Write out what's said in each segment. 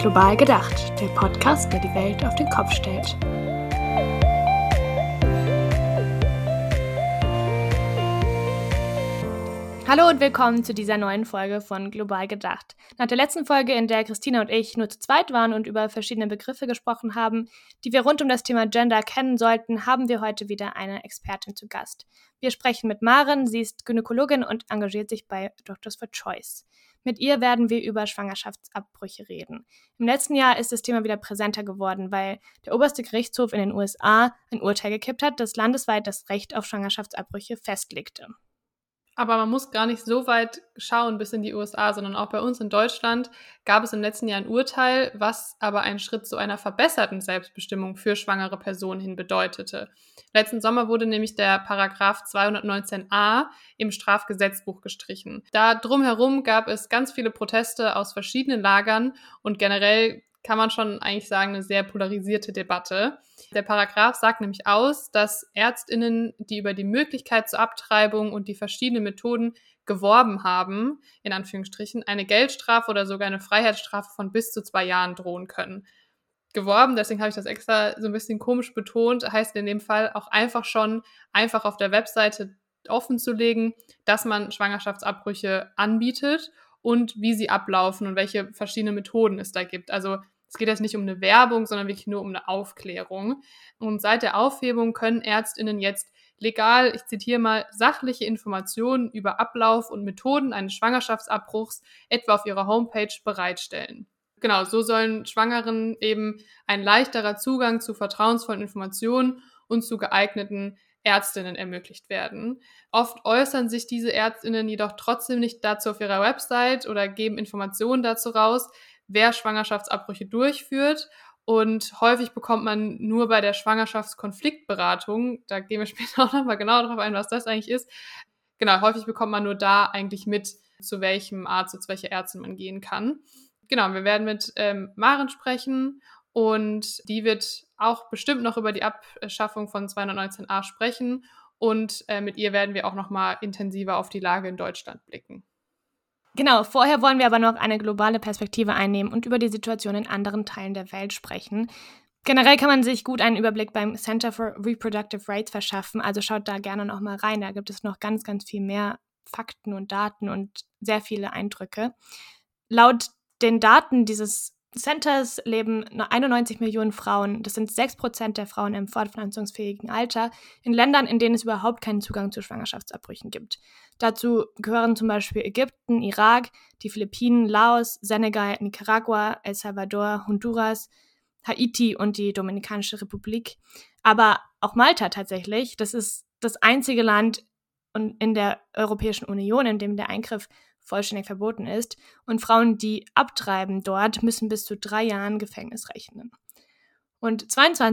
Global gedacht, der Podcast, der die Welt auf den Kopf stellt. Hallo und willkommen zu dieser neuen Folge von Global gedacht. Nach der letzten Folge, in der Christina und ich nur zu zweit waren und über verschiedene Begriffe gesprochen haben, die wir rund um das Thema Gender kennen sollten, haben wir heute wieder eine Expertin zu Gast. Wir sprechen mit Maren, sie ist Gynäkologin und engagiert sich bei Doctors for Choice. Mit ihr werden wir über Schwangerschaftsabbrüche reden. Im letzten Jahr ist das Thema wieder präsenter geworden, weil der oberste Gerichtshof in den USA ein Urteil gekippt hat, das landesweit das Recht auf Schwangerschaftsabbrüche festlegte. Aber man muss gar nicht so weit schauen bis in die USA, sondern auch bei uns in Deutschland gab es im letzten Jahr ein Urteil, was aber einen Schritt zu einer verbesserten Selbstbestimmung für schwangere Personen hin bedeutete. Letzten Sommer wurde nämlich der Paragraph 219a im Strafgesetzbuch gestrichen. Da drumherum gab es ganz viele Proteste aus verschiedenen Lagern und generell kann man schon eigentlich sagen, eine sehr polarisierte Debatte. Der Paragraph sagt nämlich aus, dass ÄrztInnen, die über die Möglichkeit zur Abtreibung und die verschiedenen Methoden geworben haben, in Anführungsstrichen, eine Geldstrafe oder sogar eine Freiheitsstrafe von bis zu 2 Jahren drohen können. Geworben, deswegen habe ich das extra so ein bisschen komisch betont, heißt in dem Fall auch einfach auf der Webseite offenzulegen, dass man Schwangerschaftsabbrüche anbietet und wie sie ablaufen und welche verschiedenen Methoden es da gibt. Also es geht jetzt nicht um eine Werbung, sondern wirklich nur um eine Aufklärung. Und seit der Aufhebung können ÄrztInnen jetzt legal, ich zitiere mal, sachliche Informationen über Ablauf und Methoden eines Schwangerschaftsabbruchs etwa auf ihrer Homepage bereitstellen. Genau, so sollen Schwangeren eben ein leichterer Zugang zu vertrauensvollen Informationen und zu geeigneten ÄrztInnen ermöglicht werden. Oft äußern sich diese ÄrztInnen jedoch trotzdem nicht dazu auf ihrer Website oder geben Informationen dazu raus, wer Schwangerschaftsabbrüche durchführt. Und häufig bekommt man nur bei der Schwangerschaftskonfliktberatung, da gehen wir später auch nochmal genau darauf ein, was das eigentlich ist, genau, häufig bekommt man nur da eigentlich mit, zu welchem Arzt, zu welcher Ärztin man gehen kann. Genau, wir werden mit Maren sprechen und die wird auch bestimmt noch über die Abschaffung von 219a sprechen und mit ihr werden wir auch nochmal intensiver auf die Lage in Deutschland blicken. Genau, vorher wollen wir aber noch eine globale Perspektive einnehmen und über die Situation in anderen Teilen der Welt sprechen. Generell kann man sich gut einen Überblick beim Center for Reproductive Rights verschaffen, also schaut da gerne noch mal rein, da gibt es noch ganz, ganz viel mehr Fakten und Daten und sehr viele Eindrücke. Laut den Daten dieses Centers leben nur 91 Millionen Frauen, das sind 6% der Frauen im fortpflanzungsfähigen Alter, in Ländern, in denen es überhaupt keinen Zugang zu Schwangerschaftsabbrüchen gibt. Dazu gehören zum Beispiel Ägypten, Irak, die Philippinen, Laos, Senegal, Nicaragua, El Salvador, Honduras, Haiti und die Dominikanische Republik. Aber auch Malta tatsächlich, das ist das einzige Land in der Europäischen Union, in dem der Eingriff vollständig verboten ist. Und Frauen, die abtreiben dort, müssen bis zu 3 Jahren Gefängnis rechnen. Und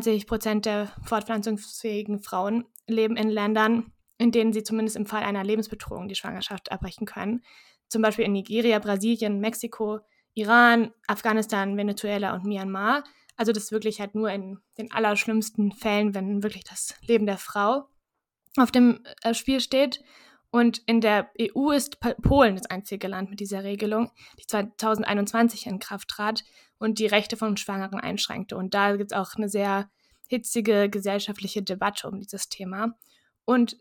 22% der fortpflanzungsfähigen Frauen leben in Ländern, in denen sie zumindest im Fall einer Lebensbedrohung die Schwangerschaft abbrechen können. Zum Beispiel in Nigeria, Brasilien, Mexiko, Iran, Afghanistan, Venezuela und Myanmar. Also das wirklich halt nur in den allerschlimmsten Fällen, wenn wirklich das Leben der Frau auf dem Spiel steht. Und in der EU ist Polen das einzige Land mit dieser Regelung, die 2021 in Kraft trat und die Rechte von Schwangeren einschränkte. Und da gibt es auch eine sehr hitzige gesellschaftliche Debatte um dieses Thema. Und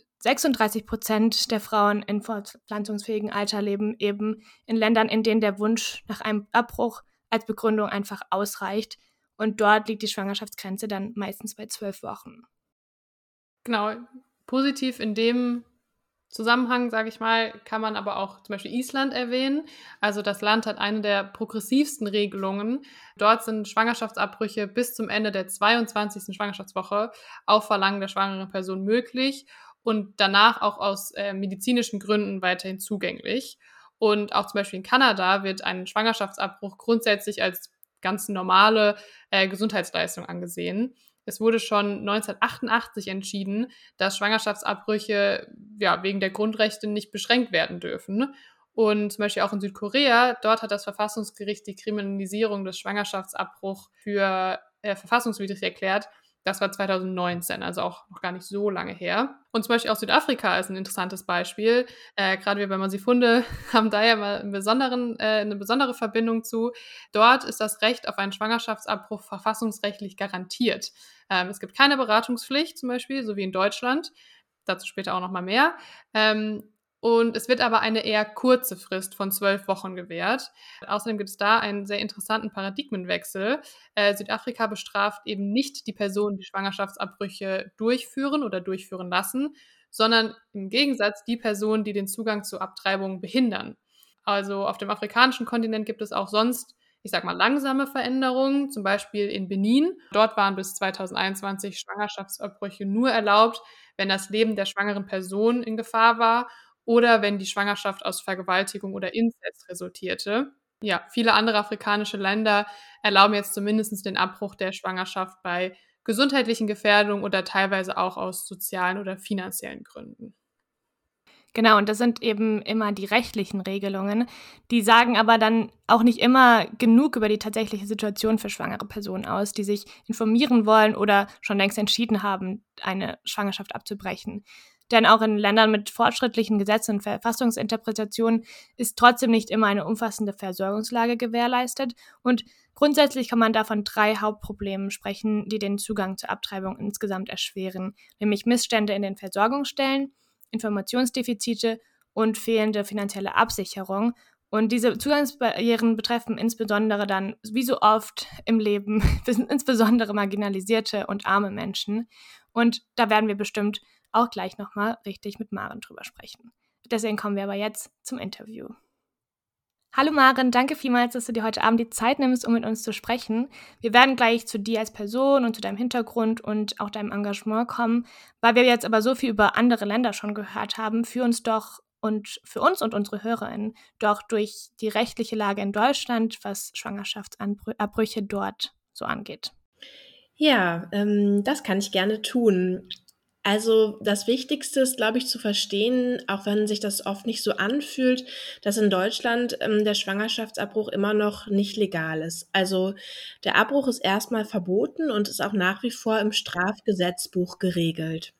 36% der Frauen in fortpflanzungsfähigem Alter leben eben in Ländern, in denen der Wunsch nach einem Abbruch als Begründung einfach ausreicht. Und dort liegt die Schwangerschaftsgrenze dann meistens bei 12 Wochen. Genau, positiv in dem Zusammenhang, sage ich mal, kann man aber auch zum Beispiel Island erwähnen. Also das Land hat eine der progressivsten Regelungen. Dort sind Schwangerschaftsabbrüche bis zum Ende der 22. Schwangerschaftswoche auf Verlangen der schwangeren Person möglich und danach auch aus medizinischen Gründen weiterhin zugänglich. Und auch zum Beispiel in Kanada wird ein Schwangerschaftsabbruch grundsätzlich als ganz normale Gesundheitsleistung angesehen. Es wurde schon 1988 entschieden, dass Schwangerschaftsabbrüche wegen der Grundrechte nicht beschränkt werden dürfen. Und zum Beispiel auch in Südkorea, dort hat das Verfassungsgericht die Kriminalisierung des Schwangerschaftsabbruchs für verfassungswidrig erklärt, Das war 2019, also auch noch gar nicht so lange her. Und zum Beispiel auch Südafrika ist ein interessantes Beispiel. Gerade wir bei Mosifunde haben da ja mal eine besondere Verbindung zu. Dort ist das Recht auf einen Schwangerschaftsabbruch verfassungsrechtlich garantiert. Es gibt keine Beratungspflicht zum Beispiel, so wie in Deutschland. Dazu später auch noch mal mehr. Und es wird aber eine eher kurze Frist von 12 Wochen gewährt. Außerdem gibt es da einen sehr interessanten Paradigmenwechsel. Südafrika bestraft eben nicht die Personen, die Schwangerschaftsabbrüche durchführen oder durchführen lassen, sondern im Gegensatz die Personen, die den Zugang zu Abtreibungen behindern. Also auf dem afrikanischen Kontinent gibt es auch sonst, ich sag mal, langsame Veränderungen, zum Beispiel in Benin. Dort waren bis 2021 Schwangerschaftsabbrüche nur erlaubt, wenn das Leben der schwangeren Person in Gefahr war oder wenn die Schwangerschaft aus Vergewaltigung oder Inzest resultierte. Ja, viele andere afrikanische Länder erlauben jetzt zumindest den Abbruch der Schwangerschaft bei gesundheitlichen Gefährdungen oder teilweise auch aus sozialen oder finanziellen Gründen. Genau, und das sind eben immer die rechtlichen Regelungen. Die sagen aber dann auch nicht immer genug über die tatsächliche Situation für schwangere Personen aus, die sich informieren wollen oder schon längst entschieden haben, eine Schwangerschaft abzubrechen. Denn auch in Ländern mit fortschrittlichen Gesetzen und Verfassungsinterpretationen ist trotzdem nicht immer eine umfassende Versorgungslage gewährleistet. Und grundsätzlich kann man da von 3 Hauptproblemen sprechen, die den Zugang zur Abtreibung insgesamt erschweren, nämlich Missstände in den Versorgungsstellen, Informationsdefizite und fehlende finanzielle Absicherung. Und diese Zugangsbarrieren betreffen insbesondere dann, wie so oft im Leben, insbesondere marginalisierte und arme Menschen. Und da werden wir bestimmt auch gleich nochmal richtig mit Maren drüber sprechen. Deswegen kommen wir aber jetzt zum Interview. Hallo Maren, danke vielmals, dass du dir heute Abend die Zeit nimmst, um mit uns zu sprechen. Wir werden gleich zu dir als Person und zu deinem Hintergrund und auch deinem Engagement kommen. Weil wir jetzt aber so viel über andere Länder schon gehört haben, führ uns doch und für uns und unsere HörerInnen doch durch die rechtliche Lage in Deutschland, was Schwangerschaftsabbrüche dort so angeht. Ja, das kann ich gerne tun. Also das Wichtigste ist, glaube ich, zu verstehen, auch wenn sich das oft nicht so anfühlt, dass in Deutschland der Schwangerschaftsabbruch immer noch nicht legal ist. Also der Abbruch ist erstmal verboten und ist auch nach wie vor im Strafgesetzbuch geregelt.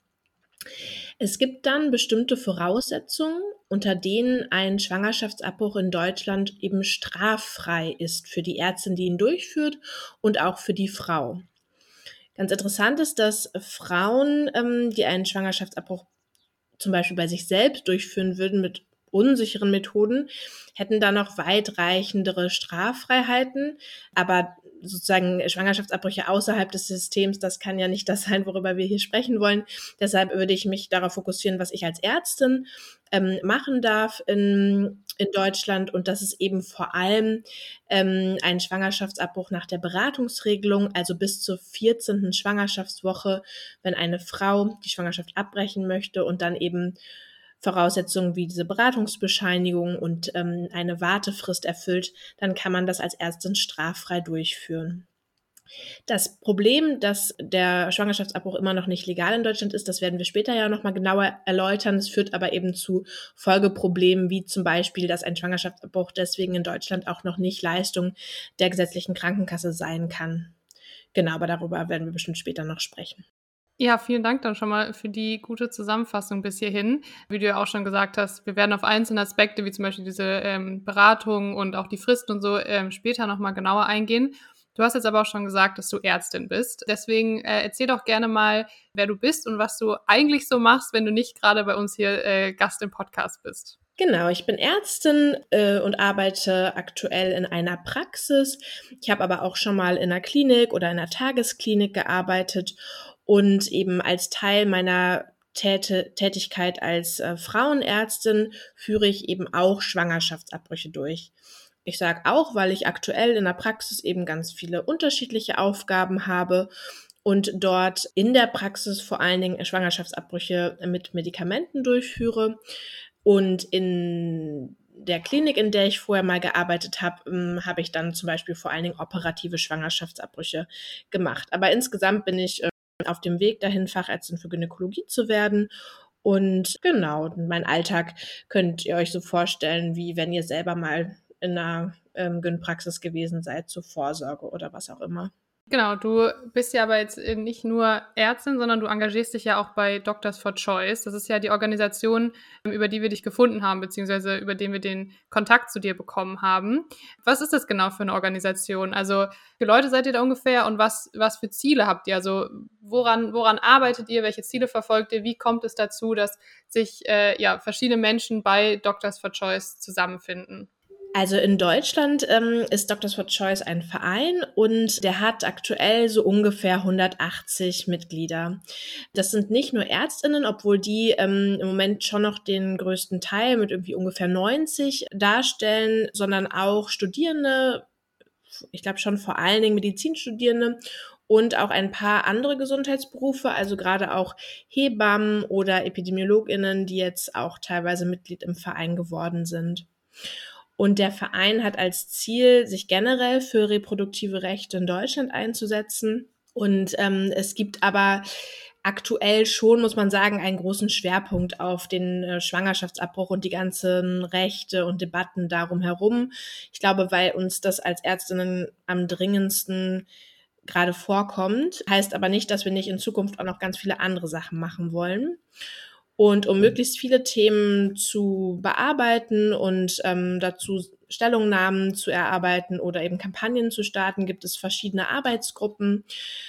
Es gibt dann bestimmte Voraussetzungen, unter denen ein Schwangerschaftsabbruch in Deutschland eben straffrei ist für die Ärztin, die ihn durchführt und auch für die Frau. Ganz interessant ist, dass Frauen, die einen Schwangerschaftsabbruch zum Beispiel bei sich selbst durchführen würden mit unsicheren Methoden, hätten da noch weitreichendere Straffreiheiten. Aber sozusagen Schwangerschaftsabbrüche außerhalb des Systems, das kann ja nicht das sein, worüber wir hier sprechen wollen. Deshalb würde ich mich darauf fokussieren, was ich als Ärztin machen darf in Deutschland. Und das ist eben vor allem ein Schwangerschaftsabbruch nach der Beratungsregelung, also bis zur 14. Schwangerschaftswoche, wenn eine Frau die Schwangerschaft abbrechen möchte und dann eben Voraussetzungen wie diese Beratungsbescheinigung und eine Wartefrist erfüllt, dann kann man das als Ärztin straffrei durchführen. Das Problem, dass der Schwangerschaftsabbruch immer noch nicht legal in Deutschland ist, das werden wir später ja nochmal genauer erläutern. Es führt aber eben zu Folgeproblemen, wie zum Beispiel, dass ein Schwangerschaftsabbruch deswegen in Deutschland auch noch nicht Leistung der gesetzlichen Krankenkasse sein kann. Genau, aber darüber werden wir bestimmt später noch sprechen. Ja, vielen Dank dann schon mal für die gute Zusammenfassung bis hierhin. Wie du ja auch schon gesagt hast, wir werden auf einzelne Aspekte, wie zum Beispiel diese Beratung und auch die Fristen und so, später nochmal genauer eingehen. Du hast jetzt aber auch schon gesagt, dass du Ärztin bist. Deswegen erzähl doch gerne mal, wer du bist und was du eigentlich so machst, wenn du nicht gerade bei uns hier Gast im Podcast bist. Genau, ich bin Ärztin und arbeite aktuell in einer Praxis. Ich habe aber auch schon mal in einer Klinik oder in einer Tagesklinik gearbeitet und eben als Teil meiner Tätigkeit als Frauenärztin führe ich eben auch Schwangerschaftsabbrüche durch. Ich sage auch, weil ich aktuell in der Praxis eben ganz viele unterschiedliche Aufgaben habe und dort in der Praxis vor allen Dingen Schwangerschaftsabbrüche mit Medikamenten durchführe. Und in der Klinik, in der ich vorher mal gearbeitet habe, habe ich dann zum Beispiel vor allen Dingen operative Schwangerschaftsabbrüche gemacht. Aber insgesamt bin ich auf dem Weg dahin, Fachärztin für Gynäkologie zu werden. Und genau, mein Alltag könnt ihr euch so vorstellen, wie wenn ihr selber mal in einer Gynpraxis gewesen seid, zur Vorsorge oder was auch immer. Genau, du bist ja aber jetzt nicht nur Ärztin, sondern du engagierst dich ja auch bei Doctors for Choice. Das ist ja die Organisation, über die wir dich gefunden haben, beziehungsweise über den wir den Kontakt zu dir bekommen haben. Was ist das genau für eine Organisation? Also, wie viele Leute seid ihr da ungefähr und was für Ziele habt ihr? Also, woran arbeitet ihr? Welche Ziele verfolgt ihr? Wie kommt es dazu, dass sich verschiedene Menschen bei Doctors for Choice zusammenfinden? Also in Deutschland ist Doctors for Choice ein Verein und der hat aktuell so ungefähr 180 Mitglieder. Das sind nicht nur ÄrztInnen, obwohl die im Moment schon noch den größten Teil mit irgendwie ungefähr 90 darstellen, sondern auch Studierende, ich glaube schon vor allen Dingen Medizinstudierende und auch ein paar andere Gesundheitsberufe, also gerade auch Hebammen oder EpidemiologInnen, die jetzt auch teilweise Mitglied im Verein geworden sind. Und der Verein hat als Ziel, sich generell für reproduktive Rechte in Deutschland einzusetzen. Und es gibt aber aktuell schon, muss man sagen, einen großen Schwerpunkt auf den Schwangerschaftsabbruch und die ganzen Rechte und Debatten darum herum. Ich glaube, weil uns das als Ärztinnen am dringendsten gerade vorkommt, heißt aber nicht, dass wir nicht in Zukunft auch noch ganz viele andere Sachen machen wollen. Und um möglichst viele Themen zu bearbeiten und dazu Stellungnahmen zu erarbeiten oder eben Kampagnen zu starten, gibt es verschiedene Arbeitsgruppen,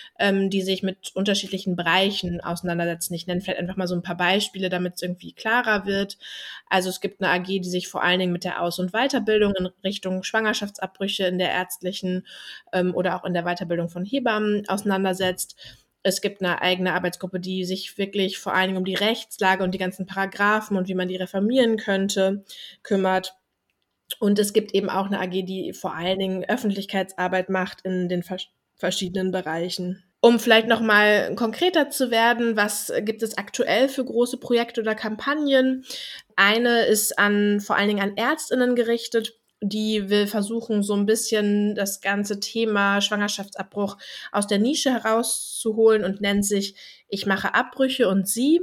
die sich mit unterschiedlichen Bereichen auseinandersetzen. Ich nenne vielleicht einfach mal so ein paar Beispiele, damit es irgendwie klarer wird. Also es gibt eine AG, die sich vor allen Dingen mit der Aus- und Weiterbildung in Richtung Schwangerschaftsabbrüche in der ärztlichen oder auch in der Weiterbildung von Hebammen auseinandersetzt. Es gibt eine eigene Arbeitsgruppe, die sich wirklich vor allen Dingen um die Rechtslage und die ganzen Paragraphen und wie man die reformieren könnte, kümmert. Und es gibt eben auch eine AG, die vor allen Dingen Öffentlichkeitsarbeit macht in den verschiedenen Bereichen. Um vielleicht noch mal konkreter zu werden, was gibt es aktuell für große Projekte oder Kampagnen? Eine ist vor allen Dingen an ÄrztInnen gerichtet. Die will versuchen, so ein bisschen das ganze Thema Schwangerschaftsabbruch aus der Nische herauszuholen und nennt sich Ich mache Abbrüche und Sie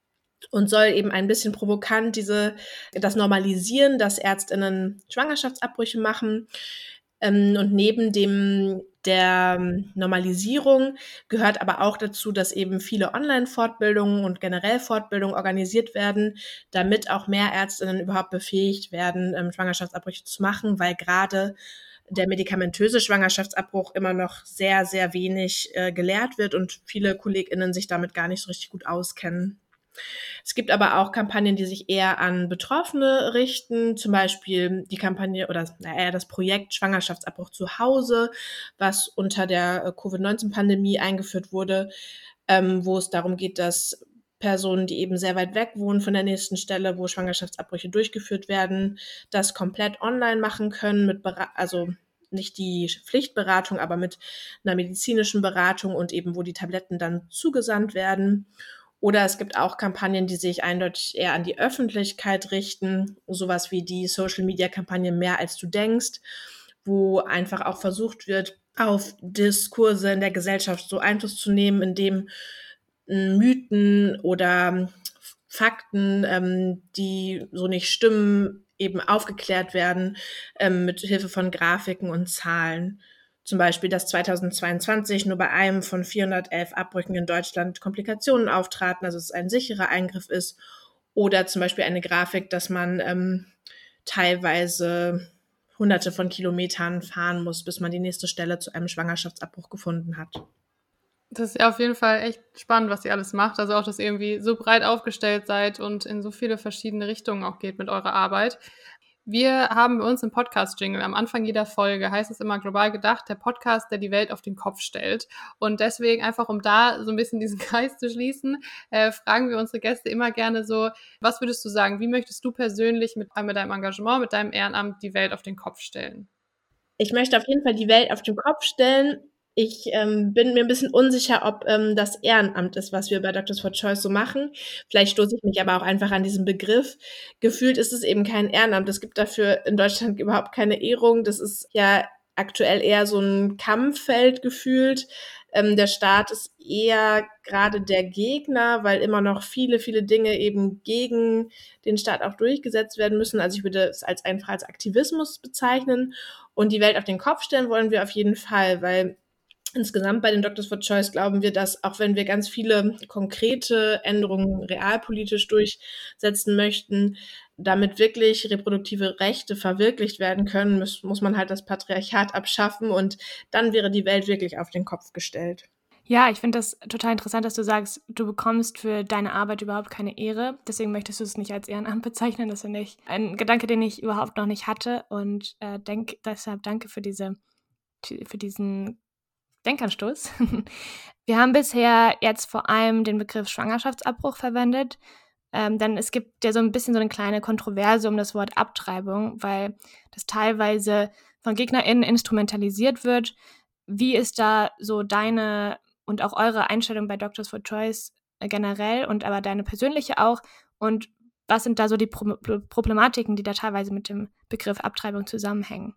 und soll eben ein bisschen provokant das normalisieren, dass ÄrztInnen Schwangerschaftsabbrüche machen. Und neben der Normalisierung gehört aber auch dazu, dass eben viele Online-Fortbildungen und generell Fortbildungen organisiert werden, damit auch mehr Ärztinnen überhaupt befähigt werden, Schwangerschaftsabbrüche zu machen, weil gerade der medikamentöse Schwangerschaftsabbruch immer noch sehr, sehr wenig gelehrt wird und viele KollegInnen sich damit gar nicht so richtig gut auskennen. Es gibt aber auch Kampagnen, die sich eher an Betroffene richten, zum Beispiel die Kampagne oder das Projekt Schwangerschaftsabbruch zu Hause, was unter der Covid-19-Pandemie eingeführt wurde, wo es darum geht, dass Personen, die eben sehr weit weg wohnen von der nächsten Stelle, wo Schwangerschaftsabbrüche durchgeführt werden, das komplett online machen können, also nicht die Pflichtberatung, aber mit einer medizinischen Beratung und eben, wo die Tabletten dann zugesandt werden. Oder es gibt auch Kampagnen, die sich eindeutig eher an die Öffentlichkeit richten, sowas wie die Social-Media-Kampagne Mehr als du denkst, wo einfach auch versucht wird, auf Diskurse in der Gesellschaft so Einfluss zu nehmen, indem Mythen oder Fakten, die so nicht stimmen, eben aufgeklärt werden mit Hilfe von Grafiken und Zahlen. Zum Beispiel, dass 2022 nur bei einem von 411 Abbrüchen in Deutschland Komplikationen auftraten, also es ein sicherer Eingriff ist. Oder zum Beispiel eine Grafik, dass man teilweise Hunderte von Kilometern fahren muss, bis man die nächste Stelle zu einem Schwangerschaftsabbruch gefunden hat. Das ist ja auf jeden Fall echt spannend, was ihr alles macht. Also auch, dass ihr irgendwie so breit aufgestellt seid und in so viele verschiedene Richtungen auch geht mit eurer Arbeit. Wir haben bei uns im Podcast-Jingle am Anfang jeder Folge, heißt es immer global gedacht, der Podcast, der die Welt auf den Kopf stellt. Und deswegen einfach, um da so ein bisschen diesen Kreis zu schließen, fragen wir unsere Gäste immer gerne so, was würdest du sagen, wie möchtest du persönlich mit deinem Engagement, mit deinem Ehrenamt die Welt auf den Kopf stellen? Ich möchte auf jeden Fall die Welt auf den Kopf stellen. Ich bin mir ein bisschen unsicher, ob das Ehrenamt ist, was wir bei Doctors for Choice so machen. Vielleicht stoße ich mich aber auch einfach an diesen Begriff. Gefühlt ist es eben kein Ehrenamt. Es gibt dafür in Deutschland überhaupt keine Ehrung. Das ist ja aktuell eher so ein Kampffeld gefühlt. Der Staat ist eher gerade der Gegner, weil immer noch viele, viele Dinge eben gegen den Staat auch durchgesetzt werden müssen. Also ich würde es einfach als Aktivismus bezeichnen. Und die Welt auf den Kopf stellen wollen wir auf jeden Fall, weil Insgesamt bei den Doctors for Choice glauben wir, dass auch wenn wir ganz viele konkrete Änderungen realpolitisch durchsetzen möchten, damit wirklich reproduktive Rechte verwirklicht werden können, muss man halt das Patriarchat abschaffen und dann wäre die Welt wirklich auf den Kopf gestellt. Ja, ich finde das total interessant, dass du sagst, du bekommst für deine Arbeit überhaupt keine Ehre. Deswegen möchtest du es nicht als Ehrenamt bezeichnen. Das finde ich ein Gedanke, den ich überhaupt noch nicht hatte. Und deshalb danke für diesen Denkanstoß. Wir haben bisher jetzt vor allem den Begriff Schwangerschaftsabbruch verwendet. Denn es gibt ja so ein bisschen so eine kleine Kontroverse um das Wort Abtreibung, weil das teilweise von GegnerInnen instrumentalisiert wird. Wie ist da so deine und auch eure Einstellung bei Doctors for Choice generell und aber deine persönliche auch? Und was sind da so die Problematiken, die da teilweise mit dem Begriff Abtreibung zusammenhängen?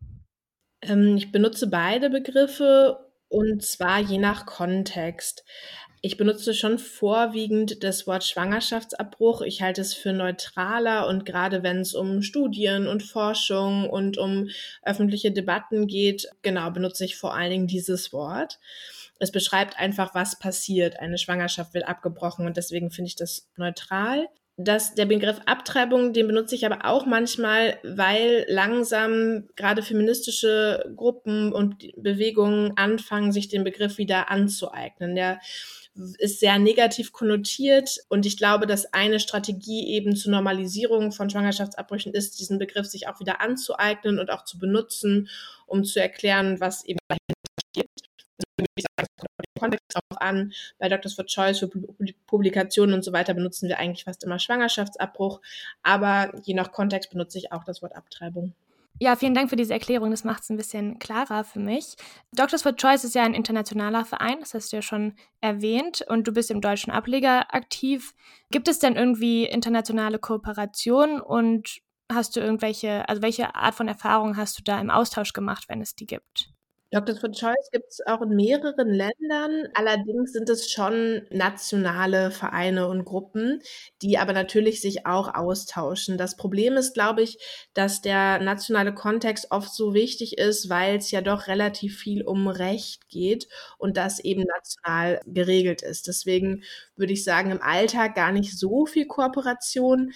Ich benutze beide Begriffe und zwar je nach Kontext. Ich benutze schon vorwiegend das Wort Schwangerschaftsabbruch. Ich halte es für neutraler und gerade wenn es um Studien und Forschung und um öffentliche Debatten geht, genau, benutze ich vor allen Dingen dieses Wort. Es beschreibt einfach, was passiert. Eine Schwangerschaft wird abgebrochen und deswegen finde ich das neutral. Der Begriff Abtreibung, den benutze ich aber auch manchmal, weil langsam gerade feministische Gruppen und Bewegungen anfangen, sich den Begriff wieder anzueignen. Der ist sehr negativ konnotiert und ich glaube, dass eine Strategie eben zur Normalisierung von Schwangerschaftsabbrüchen ist, diesen Begriff sich auch wieder anzueignen und auch zu benutzen, um zu erklären, was eben dahinter steht. Also ich sage, es kommt auf den Kontext auch an. Bei Doctors for Choice für Publikationen und so weiter benutzen wir eigentlich fast immer Schwangerschaftsabbruch, aber je nach Kontext benutze ich auch das Wort Abtreibung. Ja, vielen Dank für diese Erklärung. Das macht es ein bisschen klarer für mich. Doctors for Choice ist ja ein internationaler Verein, das hast du ja schon erwähnt, und du bist im deutschen Ableger aktiv. Gibt es denn irgendwie internationale Kooperationen und hast du welche Art von Erfahrung hast du da im Austausch gemacht, wenn es die gibt? Doctors for Choice gibt es auch in mehreren Ländern. Allerdings sind es schon nationale Vereine und Gruppen, die aber natürlich sich auch austauschen. Das Problem ist, glaube ich, dass der nationale Kontext oft so wichtig ist, weil es ja doch relativ viel um Recht geht und das eben national geregelt ist. Deswegen würde ich sagen, im Alltag gar nicht so viel Kooperation.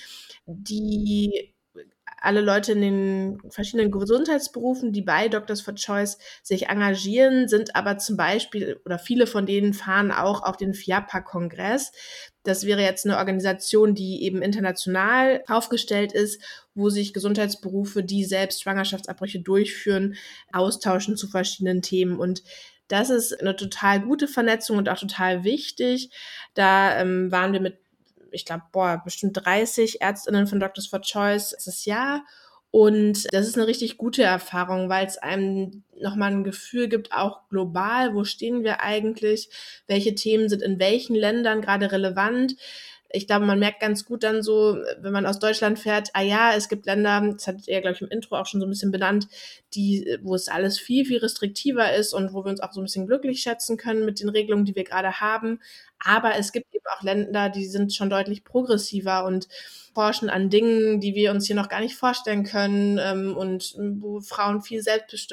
Alle Leute in den verschiedenen Gesundheitsberufen, die bei Doctors for Choice sich engagieren, sind aber zum Beispiel, oder viele von denen fahren auch auf den FIAPA-Kongress. Das wäre jetzt eine Organisation, die eben international aufgestellt ist, wo sich Gesundheitsberufe, die selbst Schwangerschaftsabbrüche durchführen, austauschen zu verschiedenen Themen. Und das ist eine total gute Vernetzung und auch total wichtig. Da waren wir mit, ich glaube, bestimmt 30 ÄrztInnen von Doctors for Choice dieses Jahr. Und das ist eine richtig gute Erfahrung, weil es einem nochmal ein Gefühl gibt, auch global, wo stehen wir eigentlich, welche Themen sind in welchen Ländern gerade relevant. Ich glaube, man merkt ganz gut dann so, wenn man aus Deutschland fährt, es gibt Länder, das hat ihr, glaube ich, im Intro auch schon so ein bisschen benannt, wo es alles viel, viel restriktiver ist und wo wir uns auch so ein bisschen glücklich schätzen können mit den Regelungen, die wir gerade haben. Aber es gibt eben auch Länder, die sind schon deutlich progressiver und forschen an Dingen, die wir uns hier noch gar nicht vorstellen können, und wo Frauen viel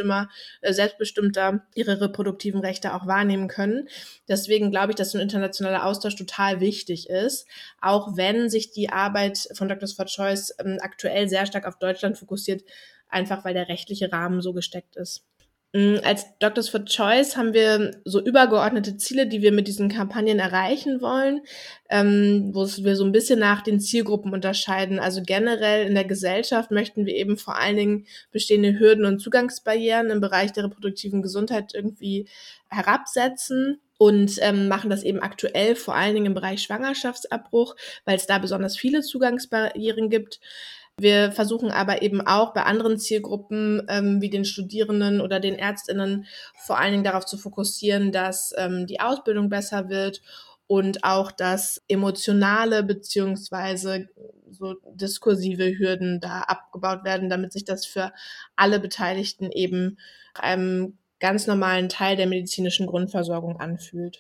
selbstbestimmter ihre reproduktiven Rechte auch wahrnehmen können. Deswegen glaube ich, dass so ein internationaler Austausch total wichtig ist, auch wenn sich die Arbeit von Doctors for Choice aktuell sehr stark auf Deutschland fokussiert, einfach weil der rechtliche Rahmen so gesteckt ist. Als Doctors for Choice haben wir so übergeordnete Ziele, die wir mit diesen Kampagnen erreichen wollen, wo wir so ein bisschen nach den Zielgruppen unterscheiden. Also generell in der Gesellschaft möchten wir eben vor allen Dingen bestehende Hürden und Zugangsbarrieren im Bereich der reproduktiven Gesundheit irgendwie herabsetzen und machen das eben aktuell vor allen Dingen im Bereich Schwangerschaftsabbruch, weil es da besonders viele Zugangsbarrieren gibt. Wir versuchen aber eben auch bei anderen Zielgruppen wie den Studierenden oder den ÄrztInnen vor allen Dingen darauf zu fokussieren, dass die Ausbildung besser wird und auch, dass emotionale beziehungsweise so diskursive Hürden da abgebaut werden, damit sich das für alle Beteiligten eben einem ganz normalen Teil der medizinischen Grundversorgung anfühlt.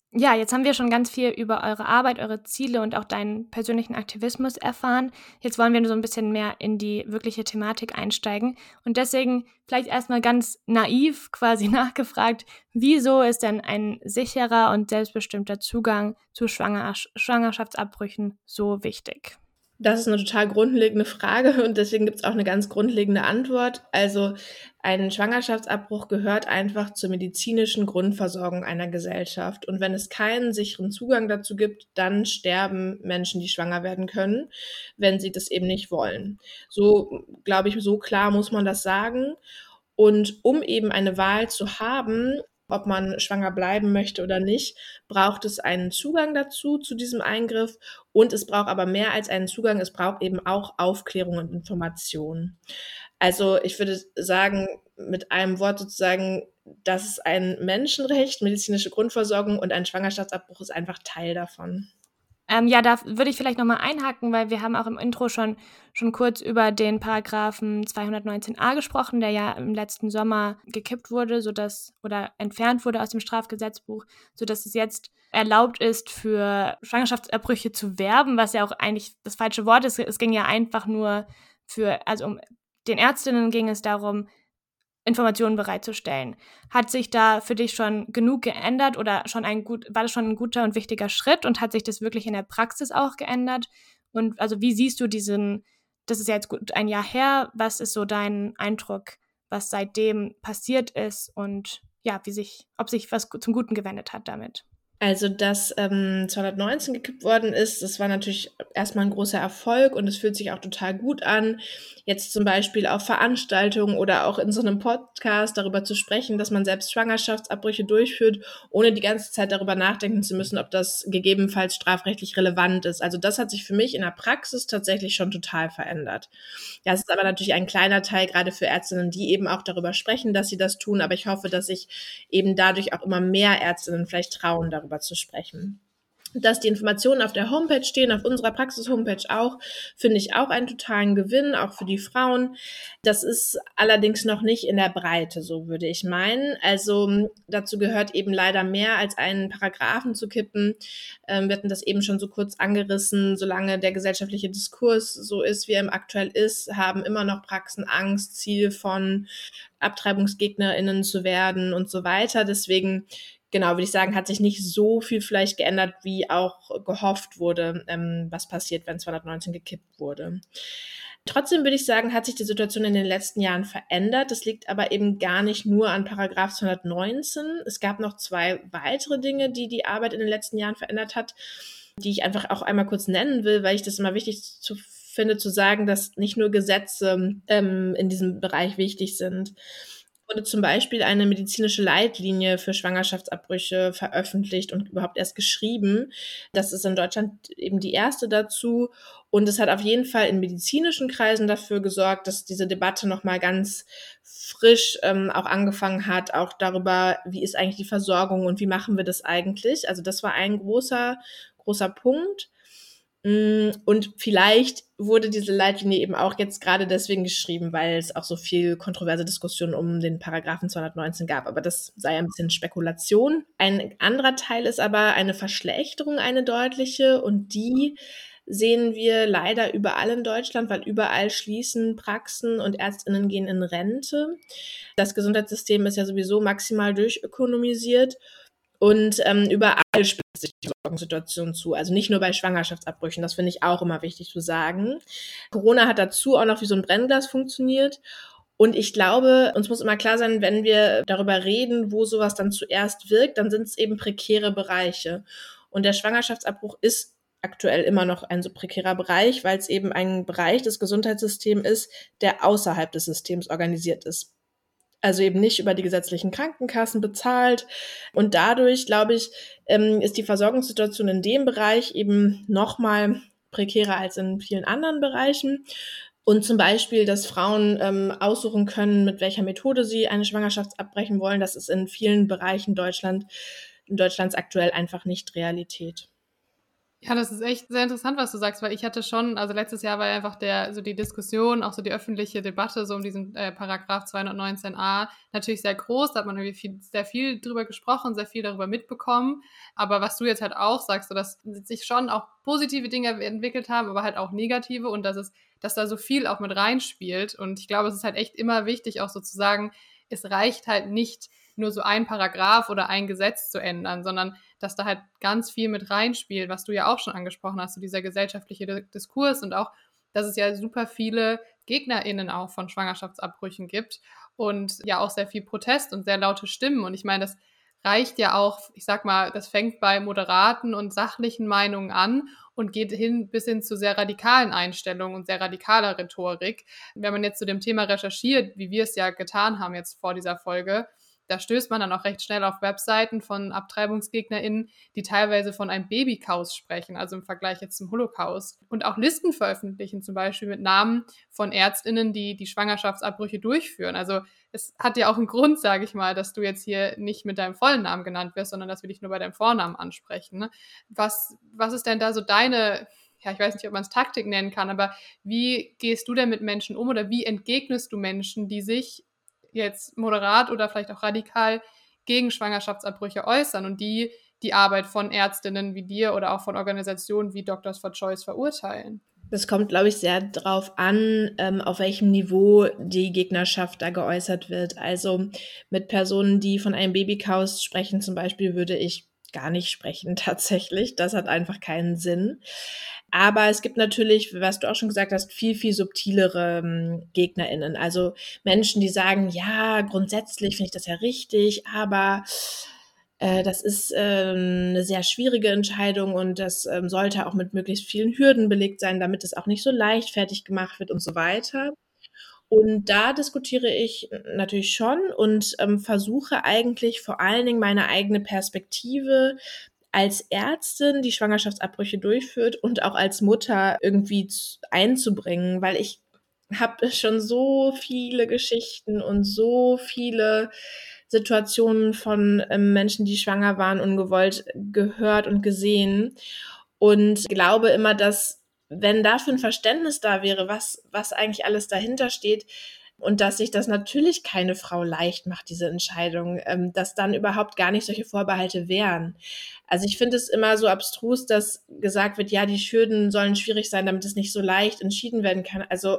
Ja, jetzt haben wir schon ganz viel über eure Arbeit, eure Ziele und auch deinen persönlichen Aktivismus erfahren. Jetzt wollen wir so ein bisschen mehr in die wirkliche Thematik einsteigen. Und deswegen vielleicht erstmal ganz naiv quasi nachgefragt, wieso ist denn ein sicherer und selbstbestimmter Zugang zu Schwangerschaftsabbrüchen so wichtig? Das ist eine total grundlegende Frage und deswegen gibt es auch eine ganz grundlegende Antwort. Also, ein Schwangerschaftsabbruch gehört einfach zur medizinischen Grundversorgung einer Gesellschaft. Und wenn es keinen sicheren Zugang dazu gibt, dann sterben Menschen, die schwanger werden können, wenn sie das eben nicht wollen. So, glaube ich, so klar muss man das sagen. Und um eben eine Wahl zu haben, ob man schwanger bleiben möchte oder nicht, braucht es einen Zugang dazu, zu diesem Eingriff. Und es braucht aber mehr als einen Zugang, es braucht eben auch Aufklärung und Information. Also ich würde sagen, mit einem Wort sozusagen, das ist ein Menschenrecht, medizinische Grundversorgung, und ein Schwangerschaftsabbruch ist einfach Teil davon. Ja, da würde ich vielleicht noch mal einhaken, weil wir haben auch im Intro schon kurz über den Paragraphen 219a gesprochen, der ja im letzten Sommer gekippt wurde, oder entfernt wurde aus dem Strafgesetzbuch, sodass es jetzt erlaubt ist, für Schwangerschaftsabbrüche zu werben, was ja auch eigentlich das falsche Wort ist. Es ging ja einfach nur um den Ärztinnen ging es darum, Informationen bereitzustellen. Hat sich da für dich schon genug geändert oder war das schon ein guter und wichtiger Schritt und hat sich das wirklich in der Praxis auch geändert? Und also wie siehst du das ist ja jetzt gut ein Jahr her, was ist so dein Eindruck, was seitdem passiert ist und ja, ob sich was zum Guten gewendet hat damit? Also, dass 219 gekippt worden ist, das war natürlich erstmal ein großer Erfolg und es fühlt sich auch total gut an, jetzt zum Beispiel auf Veranstaltungen oder auch in so einem Podcast darüber zu sprechen, dass man selbst Schwangerschaftsabbrüche durchführt, ohne die ganze Zeit darüber nachdenken zu müssen, ob das gegebenenfalls strafrechtlich relevant ist. Also, das hat sich für mich in der Praxis tatsächlich schon total verändert. Ja, es ist aber natürlich ein kleiner Teil, gerade für Ärztinnen, die eben auch darüber sprechen, dass sie das tun, aber ich hoffe, dass sich eben dadurch auch immer mehr Ärztinnen vielleicht trauen, darüber zu sprechen. Dass die Informationen auf der Homepage stehen, auf unserer Praxis-Homepage auch, finde ich auch einen totalen Gewinn, auch für die Frauen. Das ist allerdings noch nicht in der Breite, so würde ich meinen. Also dazu gehört eben leider mehr als einen Paragraphen zu kippen. Wir hatten das eben schon so kurz angerissen. Solange der gesellschaftliche Diskurs so ist, wie er aktuell ist, haben immer noch Praxen Angst, Ziel von AbtreibungsgegnerInnen zu werden und so weiter. Deswegen, genau, würde ich sagen, hat sich nicht so viel vielleicht geändert, wie auch gehofft wurde, was passiert, wenn 219 gekippt wurde. Trotzdem würde ich sagen, hat sich die Situation in den letzten Jahren verändert. Das liegt aber eben gar nicht nur an Paragraph 219. Es gab noch 2 weitere Dinge, die die Arbeit in den letzten Jahren verändert hat, die ich einfach auch einmal kurz nennen will, weil ich das immer wichtig finde zu sagen, dass nicht nur Gesetze in diesem Bereich wichtig sind. Wurde zum Beispiel eine medizinische Leitlinie für Schwangerschaftsabbrüche veröffentlicht und überhaupt erst geschrieben. Das ist in Deutschland eben die erste dazu. Und es hat auf jeden Fall in medizinischen Kreisen dafür gesorgt, dass diese Debatte nochmal ganz frisch auch angefangen hat, auch darüber, wie ist eigentlich die Versorgung und wie machen wir das eigentlich. Also das war ein großer Punkt. Und vielleicht wurde diese Leitlinie eben auch jetzt gerade deswegen geschrieben, weil es auch so viel kontroverse Diskussionen um den Paragraphen 219 gab. Aber das sei ein bisschen Spekulation. Ein anderer Teil ist aber eine Verschlechterung, eine deutliche. Und die sehen wir leider überall in Deutschland, weil überall schließen Praxen und Ärztinnen gehen in Rente. Das Gesundheitssystem ist ja sowieso maximal durchökonomisiert. Und überall spitzt sich die Versorgungssituation zu. Also nicht nur bei Schwangerschaftsabbrüchen, das finde ich auch immer wichtig zu sagen. Corona hat dazu auch noch wie so ein Brennglas funktioniert. Und ich glaube, uns muss immer klar sein, wenn wir darüber reden, wo sowas dann zuerst wirkt, dann sind es eben prekäre Bereiche. Und der Schwangerschaftsabbruch ist aktuell immer noch ein so prekärer Bereich, weil es eben ein Bereich des Gesundheitssystems ist, der außerhalb des Systems organisiert ist. Also eben nicht über die gesetzlichen Krankenkassen bezahlt. Und dadurch, glaube ich, ist die Versorgungssituation in dem Bereich eben nochmal prekärer als in vielen anderen Bereichen. Und zum Beispiel, dass Frauen aussuchen können, mit welcher Methode sie eine Schwangerschaft abbrechen wollen, das ist in vielen Bereichen Deutschlands aktuell einfach nicht Realität. Ja, das ist echt sehr interessant, was du sagst, weil ich hatte schon, also letztes Jahr war ja einfach die Diskussion, auch so die öffentliche Debatte so um diesen Paragraph 219a natürlich sehr groß, da hat man irgendwie sehr viel drüber gesprochen, sehr viel darüber mitbekommen, aber was du jetzt halt auch sagst, so dass sich schon auch positive Dinge entwickelt haben, aber halt auch negative und dass da so viel auch mit reinspielt und ich glaube, es ist halt echt immer wichtig auch so zu sagen, es reicht halt nicht nur so ein Paragraph oder ein Gesetz zu ändern, sondern dass da halt ganz viel mit reinspielt, was du ja auch schon angesprochen hast, so dieser gesellschaftliche Diskurs und auch, dass es ja super viele GegnerInnen auch von Schwangerschaftsabbrüchen gibt und ja auch sehr viel Protest und sehr laute Stimmen. Und ich meine, das reicht ja auch, ich sag mal, das fängt bei moderaten und sachlichen Meinungen an und geht bis hin zu sehr radikalen Einstellungen und sehr radikaler Rhetorik. Wenn man jetzt zu dem Thema recherchiert, wie wir es ja getan haben jetzt vor dieser Folge, da stößt man dann auch recht schnell auf Webseiten von AbtreibungsgegnerInnen, die teilweise von einem Babychaos sprechen, also im Vergleich jetzt zum Holocaust. Und auch Listen veröffentlichen, zum Beispiel mit Namen von ÄrztInnen, die Schwangerschaftsabbrüche durchführen. Also es hat ja auch einen Grund, sage ich mal, dass du jetzt hier nicht mit deinem vollen Namen genannt wirst, sondern dass wir dich nur bei deinem Vornamen ansprechen. Ne? Was ist denn da so deine, ja, ich weiß nicht, ob man es Taktik nennen kann, aber wie gehst du denn mit Menschen um oder wie entgegnest du Menschen, die sich jetzt moderat oder vielleicht auch radikal gegen Schwangerschaftsabbrüche äußern und die Arbeit von Ärztinnen wie dir oder auch von Organisationen wie Doctors for Choice verurteilen? Das kommt, glaube ich, sehr drauf an, auf welchem Niveau die Gegnerschaft da geäußert wird. Also mit Personen, die von einem Babychaos sprechen zum Beispiel, würde ich gar nicht sprechen tatsächlich. Das hat einfach keinen Sinn. Aber es gibt natürlich, was du auch schon gesagt hast, viel, viel subtilere GegnerInnen. Also Menschen, die sagen, ja, grundsätzlich finde ich das ja richtig, aber das ist eine sehr schwierige Entscheidung und das sollte auch mit möglichst vielen Hürden belegt sein, damit es auch nicht so leichtfertig gemacht wird und so weiter. Und da diskutiere ich natürlich schon und versuche eigentlich vor allen Dingen meine eigene Perspektive als Ärztin, die Schwangerschaftsabbrüche durchführt und auch als Mutter irgendwie einzubringen, weil ich habe schon so viele Geschichten und so viele Situationen von Menschen, die schwanger waren, ungewollt gehört und gesehen und glaube immer, dass wenn dafür ein Verständnis da wäre, was eigentlich alles dahinter steht und dass sich das natürlich keine Frau leicht macht, diese Entscheidung, dass dann überhaupt gar nicht solche Vorbehalte wären. Also ich finde es immer so abstrus, dass gesagt wird, ja, die Hürden sollen schwierig sein, damit es nicht so leicht entschieden werden kann. Also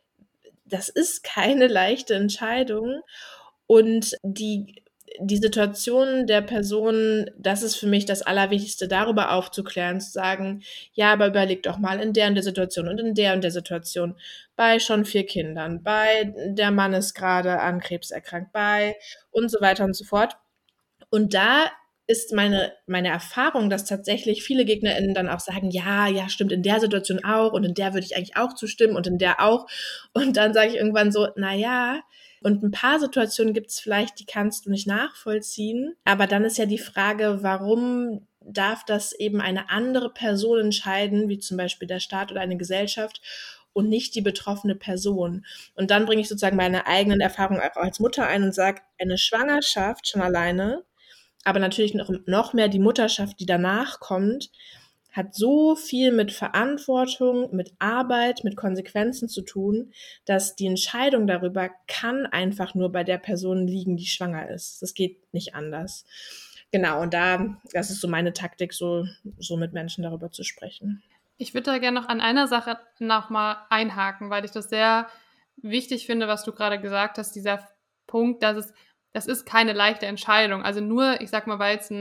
das ist keine leichte Entscheidung und die Situation der Person, das ist für mich das Allerwichtigste, darüber aufzuklären, zu sagen, ja, aber überleg doch mal in der und der Situation und in der und der Situation, bei schon 4 Kindern, bei der Mann ist gerade an Krebs erkrankt, bei und so weiter und so fort. Und da ist meine Erfahrung, dass tatsächlich viele GegnerInnen dann auch sagen, ja, ja, stimmt, in der Situation auch und in der würde ich eigentlich auch zustimmen und in der auch. Und dann sage ich irgendwann so, na ja, und ein paar Situationen gibt es vielleicht, die kannst du nicht nachvollziehen. Aber dann ist ja die Frage, warum darf das eben eine andere Person entscheiden, wie zum Beispiel der Staat oder eine Gesellschaft und nicht die betroffene Person. Und dann bringe ich sozusagen meine eigenen Erfahrungen auch als Mutter ein und sage, eine Schwangerschaft schon alleine, aber natürlich noch mehr die Mutterschaft, die danach kommt, hat so viel mit Verantwortung, mit Arbeit, mit Konsequenzen zu tun, dass die Entscheidung darüber kann einfach nur bei der Person liegen, die schwanger ist. Das geht nicht anders. Genau, und das ist so meine Taktik, so mit Menschen darüber zu sprechen. Ich würde da gerne noch an einer Sache nochmal einhaken, weil ich das sehr wichtig finde, was du gerade gesagt hast, dieser Punkt, das ist keine leichte Entscheidung. Also nur, ich sag mal, weil es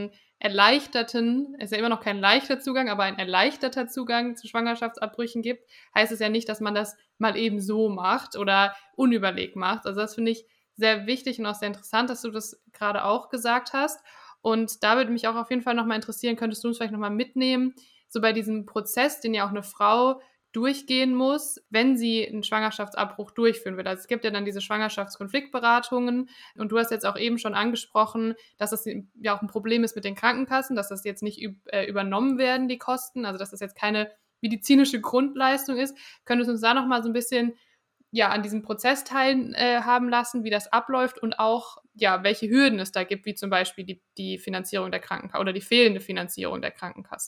ist ja immer noch kein leichter Zugang, aber ein erleichterter Zugang zu Schwangerschaftsabbrüchen gibt, heißt es ja nicht, dass man das mal eben so macht oder unüberlegt macht. Also das finde ich sehr wichtig und auch sehr interessant, dass du das gerade auch gesagt hast. Und da würde mich auch auf jeden Fall nochmal interessieren, könntest du uns vielleicht nochmal mitnehmen, so bei diesem Prozess, den ja auch eine Frau durchgehen muss, wenn sie einen Schwangerschaftsabbruch durchführen will. Also es gibt ja dann diese Schwangerschaftskonfliktberatungen und du hast jetzt auch eben schon angesprochen, dass das ja auch ein Problem ist mit den Krankenkassen, dass das jetzt nicht übernommen werden, die Kosten, also dass das jetzt keine medizinische Grundleistung ist. Könntest du uns da nochmal so ein bisschen an diesem Prozess teilhaben lassen, wie das abläuft und auch welche Hürden es da gibt, wie zum Beispiel die Finanzierung der Krankenkassen oder die fehlende Finanzierung der Krankenkassen?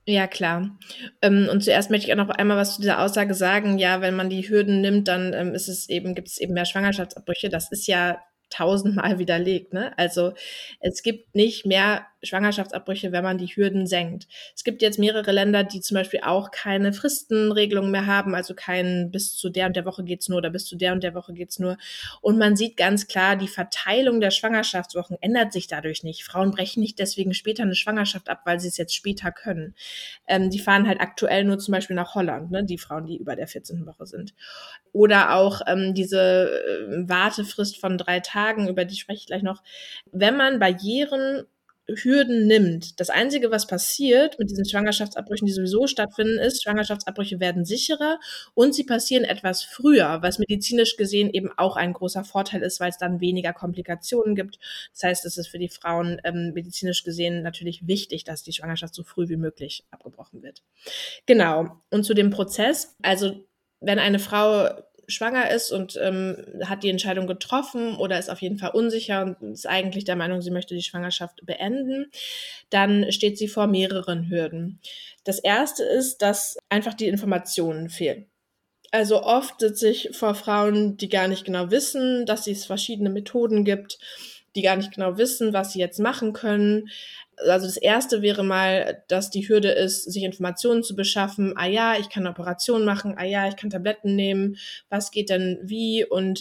Ja, klar. Und zuerst möchte ich auch noch einmal was zu dieser Aussage sagen. Ja, wenn man die Hürden nimmt, dann gibt es eben mehr Schwangerschaftsabbrüche. Das ist ja tausendmal widerlegt, ne? Also es gibt nicht mehr Schwangerschaftsabbrüche, wenn man die Hürden senkt. Es gibt jetzt mehrere Länder, die zum Beispiel auch keine Fristenregelung mehr haben, also kein bis zu der und der Woche geht's nur oder bis zu der und der Woche geht's nur. Und man sieht ganz klar, die Verteilung der Schwangerschaftswochen ändert sich dadurch nicht. Frauen brechen nicht deswegen später eine Schwangerschaft ab, weil sie es jetzt später können. Die fahren halt aktuell nur zum Beispiel nach Holland, ne, die Frauen, die über der 14. Woche sind. Oder auch diese Wartefrist von 3 Tagen, über die spreche ich gleich noch. Wenn man Barrieren, Hürden nimmt, das Einzige, was passiert mit diesen Schwangerschaftsabbrüchen, die sowieso stattfinden, ist, Schwangerschaftsabbrüche werden sicherer und sie passieren etwas früher, was medizinisch gesehen eben auch ein großer Vorteil ist, weil es dann weniger Komplikationen gibt. Das heißt, es ist für die Frauen medizinisch gesehen natürlich wichtig, dass die Schwangerschaft so früh wie möglich abgebrochen wird. Genau. Und zu dem Prozess, also wenn eine Frau schwanger ist und hat die Entscheidung getroffen oder ist auf jeden Fall unsicher und ist eigentlich der Meinung, sie möchte die Schwangerschaft beenden, dann steht sie vor mehreren Hürden. Das erste ist, dass einfach die Informationen fehlen. Also oft sitze ich vor Frauen, die gar nicht genau wissen, dass es verschiedene Methoden gibt, die gar nicht genau wissen, was sie jetzt machen können. Also das erste wäre mal, dass die Hürde ist, sich Informationen zu beschaffen. Ah ja, ich kann eine Operation machen. Ah ja, ich kann Tabletten nehmen. Was geht denn wie und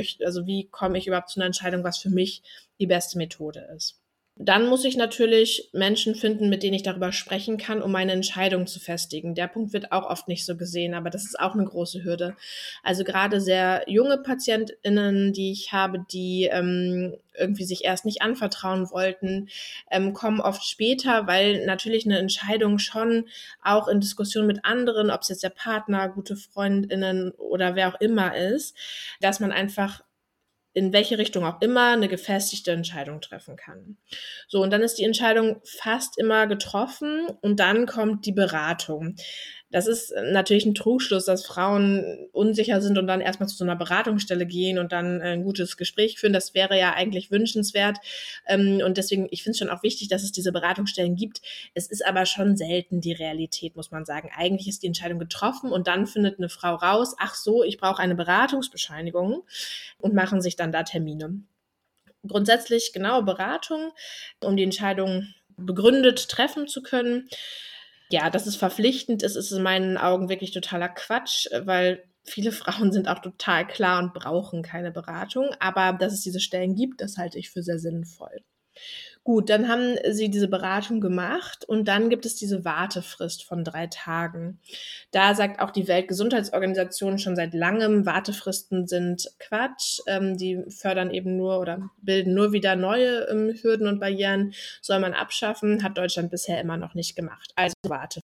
wie komme ich überhaupt zu einer Entscheidung, was für mich die beste Methode ist. Dann muss ich natürlich Menschen finden, mit denen ich darüber sprechen kann, um meine Entscheidung zu festigen. Der Punkt wird auch oft nicht so gesehen, aber das ist auch eine große Hürde. Also gerade sehr junge PatientInnen, die ich habe, die irgendwie sich erst nicht anvertrauen wollten, kommen oft später, weil natürlich eine Entscheidung schon auch in Diskussion mit anderen, ob es jetzt der Partner, gute FreundInnen oder wer auch immer ist, dass man einfach in welche Richtung auch immer eine gefestigte Entscheidung treffen kann. So, und dann ist die Entscheidung fast immer getroffen und dann kommt die Beratung. Das ist natürlich ein Trugschluss, dass Frauen unsicher sind und dann erstmal zu so einer Beratungsstelle gehen und dann ein gutes Gespräch führen. Das wäre ja eigentlich wünschenswert. Und deswegen, ich finde es schon auch wichtig, dass es diese Beratungsstellen gibt. Es ist aber schon selten die Realität, muss man sagen. Eigentlich ist die Entscheidung getroffen und dann findet eine Frau raus, ach so, ich brauche eine Beratungsbescheinigung und machen sich dann da Termine. Grundsätzlich genau Beratung, um die Entscheidung begründet treffen zu können. Ja, dass es verpflichtend ist in meinen Augen wirklich totaler Quatsch, weil viele Frauen sind auch total klar und brauchen keine Beratung. Aber dass es diese Stellen gibt, das halte ich für sehr sinnvoll. Gut, dann haben sie diese Beratung gemacht und dann gibt es diese Wartefrist von 3 Tagen. Da sagt auch die Weltgesundheitsorganisation schon seit langem, Wartefristen sind Quatsch. Die fördern eben nur oder bilden nur wieder neue Hürden und Barrieren, soll man abschaffen, hat Deutschland bisher immer noch nicht gemacht. Also Wartefrist.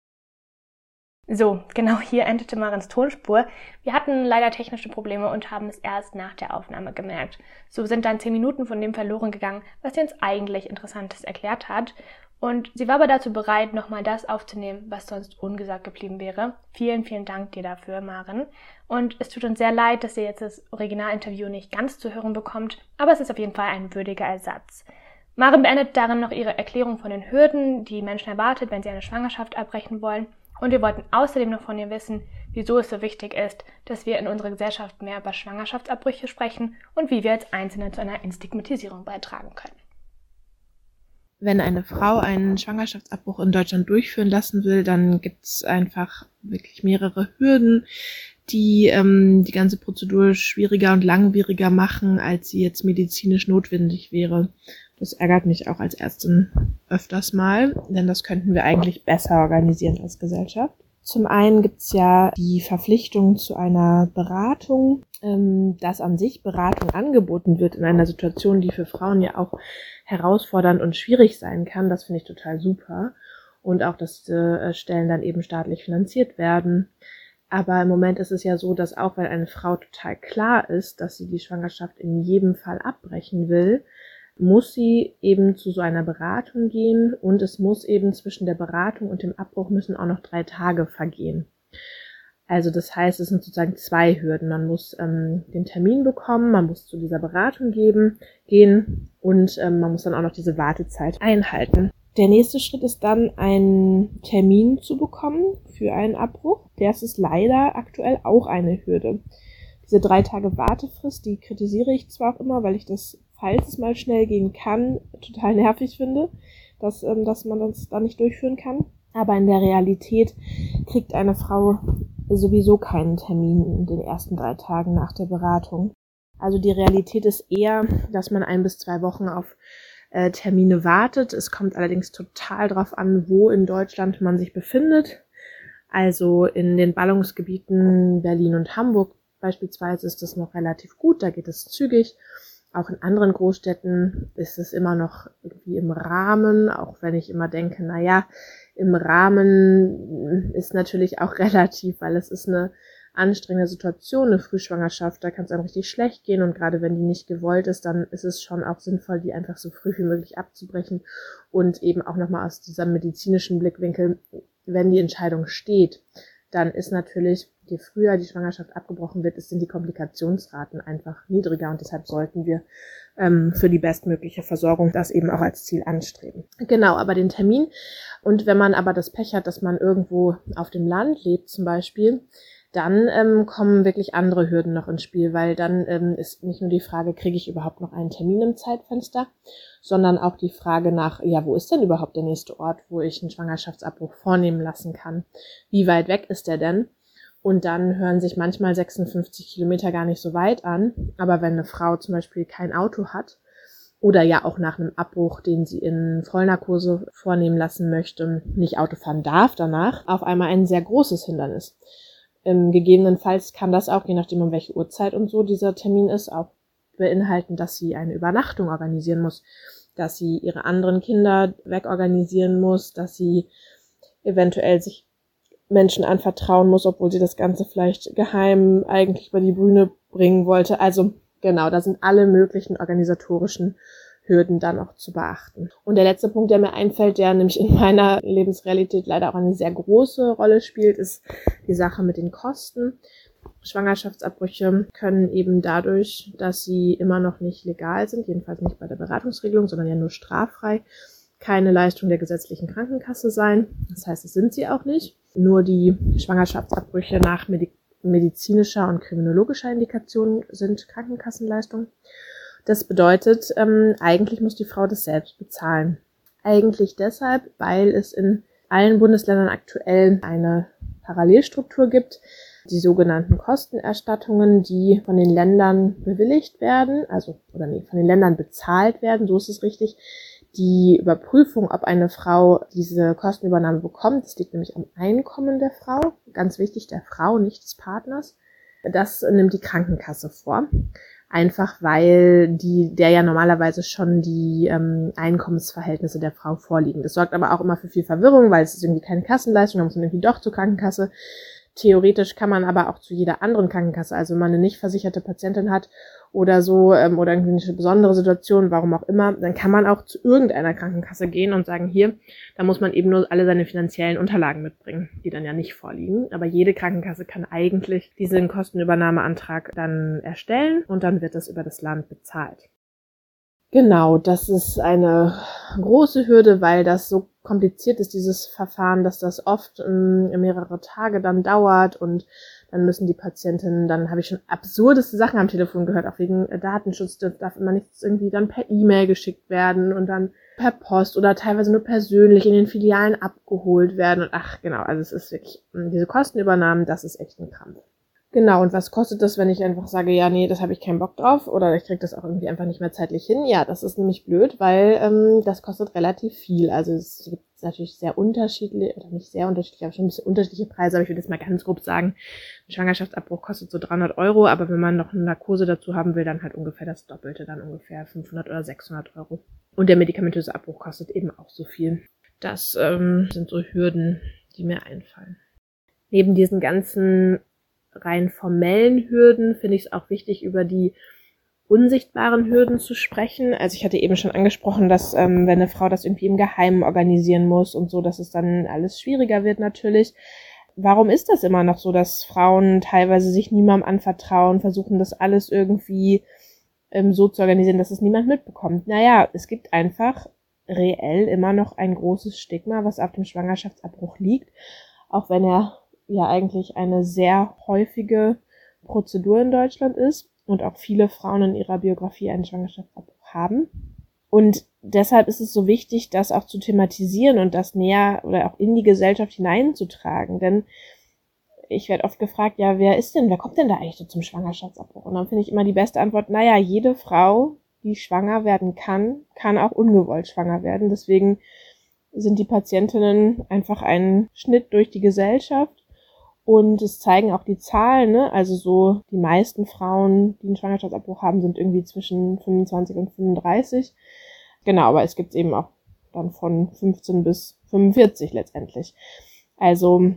So, genau hier endete Marens Tonspur. Wir hatten leider technische Probleme und haben es erst nach der Aufnahme gemerkt. So sind dann 10 Minuten von dem verloren gegangen, was sie uns eigentlich Interessantes erklärt hat. Und sie war aber dazu bereit, nochmal das aufzunehmen, was sonst ungesagt geblieben wäre. Vielen, vielen Dank dir dafür, Maren. Und es tut uns sehr leid, dass ihr jetzt das Originalinterview nicht ganz zu hören bekommt, aber es ist auf jeden Fall ein würdiger Ersatz. Maren beendet darin noch ihre Erklärung von den Hürden, die Menschen erwartet, wenn sie eine Schwangerschaft abbrechen wollen. Und wir wollten außerdem noch von ihr wissen, wieso es so wichtig ist, dass wir in unserer Gesellschaft mehr über Schwangerschaftsabbrüche sprechen und wie wir als Einzelne zu einer Entstigmatisierung beitragen können. Wenn eine Frau einen Schwangerschaftsabbruch in Deutschland durchführen lassen will, dann gibt es einfach wirklich mehrere Hürden, die die ganze Prozedur schwieriger und langwieriger machen, als sie jetzt medizinisch notwendig wäre. Das ärgert mich auch als Ärztin öfters mal, denn das könnten wir eigentlich besser organisieren als Gesellschaft. Zum einen gibt's ja die Verpflichtung zu einer Beratung, dass an sich Beratung angeboten wird in einer Situation, die für Frauen ja auch herausfordernd und schwierig sein kann. Das finde ich total super. Und auch, dass Stellen dann eben staatlich finanziert werden. Aber im Moment ist es ja so, dass auch wenn eine Frau total klar ist, dass sie die Schwangerschaft in jedem Fall abbrechen will, muss sie eben zu so einer Beratung gehen und es muss eben zwischen der Beratung und dem Abbruch müssen auch noch 3 Tage vergehen. Also das heißt, es sind sozusagen 2 Hürden. Man muss den Termin bekommen, man muss zu dieser Beratung gehen und man muss dann auch noch diese Wartezeit einhalten. Der nächste Schritt ist dann, einen Termin zu bekommen für einen Abbruch. Das ist leider aktuell auch eine Hürde. Diese 3 Tage Wartefrist, die kritisiere ich zwar auch immer, weil ich das, falls es mal schnell gehen kann, total nervig finde, dass man das da nicht durchführen kann. Aber in der Realität kriegt eine Frau sowieso keinen Termin in den ersten 3 Tagen nach der Beratung. Also die Realität ist eher, dass man 1 bis 2 Wochen auf Termine wartet. Es kommt allerdings total drauf an, wo in Deutschland man sich befindet. Also in den Ballungsgebieten Berlin und Hamburg beispielsweise ist das noch relativ gut, da geht es zügig. Auch in anderen Großstädten ist es immer noch irgendwie im Rahmen, auch wenn ich immer denke, naja, im Rahmen ist natürlich auch relativ, weil es ist eine anstrengende Situation, eine Frühschwangerschaft, da kann es einem richtig schlecht gehen und gerade wenn die nicht gewollt ist, dann ist es schon auch sinnvoll, die einfach so früh wie möglich abzubrechen und eben auch nochmal aus diesem medizinischen Blickwinkel, wenn die Entscheidung steht, dann ist natürlich, je früher die Schwangerschaft abgebrochen wird, sind die Komplikationsraten einfach niedriger und deshalb sollten wir für die bestmögliche Versorgung das eben auch als Ziel anstreben. Genau, aber den Termin und wenn man aber das Pech hat, dass man irgendwo auf dem Land lebt zum Beispiel, dann kommen wirklich andere Hürden noch ins Spiel, weil dann ist nicht nur die Frage, kriege ich überhaupt noch einen Termin im Zeitfenster, sondern auch die Frage nach, ja, wo ist denn überhaupt der nächste Ort, wo ich einen Schwangerschaftsabbruch vornehmen lassen kann? Wie weit weg ist der denn? Und dann hören sich manchmal 56 Kilometer gar nicht so weit an, aber wenn eine Frau zum Beispiel kein Auto hat oder ja auch nach einem Abbruch, den sie in Vollnarkose vornehmen lassen möchte, nicht Auto fahren darf danach, auf einmal ein sehr großes Hindernis. Gegebenenfalls kann das auch, je nachdem um welche Uhrzeit und so dieser Termin ist, auch beinhalten, dass sie eine Übernachtung organisieren muss, dass sie ihre anderen Kinder wegorganisieren muss, dass sie eventuell sich Menschen anvertrauen muss, obwohl sie das Ganze vielleicht geheim eigentlich über die Bühne bringen wollte. Also genau, da sind alle möglichen organisatorischen Hürden dann auch zu beachten. Und der letzte Punkt, der mir einfällt, der nämlich in meiner Lebensrealität leider auch eine sehr große Rolle spielt, ist die Sache mit den Kosten. Schwangerschaftsabbrüche können eben dadurch, dass sie immer noch nicht legal sind, jedenfalls nicht bei der Beratungsregelung, sondern ja nur straffrei, keine Leistung der gesetzlichen Krankenkasse sein. Das heißt, es sind sie auch nicht. Nur die Schwangerschaftsabbrüche nach medizinischer und kriminologischer Indikation sind Krankenkassenleistungen. Das bedeutet, eigentlich muss die Frau das selbst bezahlen. Eigentlich deshalb, weil es in allen Bundesländern aktuell eine Parallelstruktur gibt, die sogenannten Kostenerstattungen, die von den Ländern bewilligt werden, von den Ländern bezahlt werden, so ist es richtig. Die Überprüfung, ob eine Frau diese Kostenübernahme bekommt, das liegt nämlich am Einkommen der Frau, ganz wichtig, der Frau, nicht des Partners. Das nimmt die Krankenkasse vor. Einfach weil der ja normalerweise schon die Einkommensverhältnisse der Frau vorliegen. Das sorgt aber auch immer für viel Verwirrung, weil es ist irgendwie keine Kassenleistung, da muss man irgendwie doch zur Krankenkasse. Theoretisch kann man aber auch zu jeder anderen Krankenkasse, also wenn man eine nicht versicherte Patientin hat oder so, oder irgendwie eine besondere Situation, warum auch immer, dann kann man auch zu irgendeiner Krankenkasse gehen und sagen, hier, da muss man eben nur alle seine finanziellen Unterlagen mitbringen, die dann ja nicht vorliegen. Aber jede Krankenkasse kann eigentlich diesen Kostenübernahmeantrag dann erstellen und dann wird das über das Land bezahlt. Genau, das ist eine große Hürde, weil das so kompliziert ist, dieses Verfahren, dass das oft mehrere Tage dann dauert und dann müssen die Patientinnen, dann habe ich schon absurdeste Sachen am Telefon gehört, auch wegen Datenschutz, darf immer nichts irgendwie dann per E-Mail geschickt werden und dann per Post oder teilweise nur persönlich in den Filialen abgeholt werden und genau, also es ist wirklich, diese Kostenübernahmen, das ist echt ein Krampf. Genau, und was kostet das, wenn ich einfach sage, ja, nee, das habe ich keinen Bock drauf oder ich kriege das auch irgendwie einfach nicht mehr zeitlich hin? Ja, das ist nämlich blöd, weil das kostet relativ viel. Also es gibt natürlich sehr unterschiedliche, oder nicht sehr unterschiedliche, aber schon ein bisschen unterschiedliche Preise, aber ich würde jetzt mal ganz grob sagen, ein Schwangerschaftsabbruch kostet so 300 €, aber wenn man noch eine Narkose dazu haben will, dann halt ungefähr das Doppelte, dann ungefähr 500 oder 600 €. Und der medikamentöse Abbruch kostet eben auch so viel. Das sind so Hürden, die mir einfallen. Neben diesen ganzen rein formellen Hürden finde ich es auch wichtig, über die unsichtbaren Hürden zu sprechen. Also ich hatte eben schon angesprochen, dass wenn eine Frau das irgendwie im Geheimen organisieren muss und so, dass es dann alles schwieriger wird natürlich. Warum ist das immer noch so, dass Frauen teilweise sich niemandem anvertrauen, versuchen das alles irgendwie so zu organisieren, dass es niemand mitbekommt? Naja, es gibt einfach reell immer noch ein großes Stigma, was auf dem Schwangerschaftsabbruch liegt, auch wenn er ja eigentlich eine sehr häufige Prozedur in Deutschland ist und auch viele Frauen in ihrer Biografie einen Schwangerschaftsabbruch haben. Und deshalb ist es so wichtig, das auch zu thematisieren und das näher oder auch in die Gesellschaft hineinzutragen. Denn ich werde oft gefragt, ja, wer kommt denn da eigentlich so zum Schwangerschaftsabbruch? Und dann finde ich immer die beste Antwort, naja, jede Frau, die schwanger werden kann auch ungewollt schwanger werden. Deswegen sind die Patientinnen einfach ein Schnitt durch die Gesellschaft. Und es zeigen auch die Zahlen, ne? Also so die meisten Frauen, die einen Schwangerschaftsabbruch haben, sind irgendwie zwischen 25 und 35. Genau, aber es gibt es eben auch dann von 15 bis 45 letztendlich. Also